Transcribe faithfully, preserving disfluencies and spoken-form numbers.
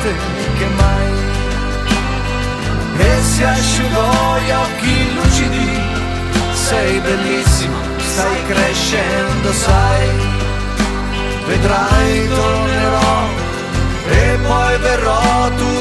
forte che mai. E si asciugò gli occhi lucidi, sei bellissima, stai crescendo, sai, vedrai tornerò e poi verrò tu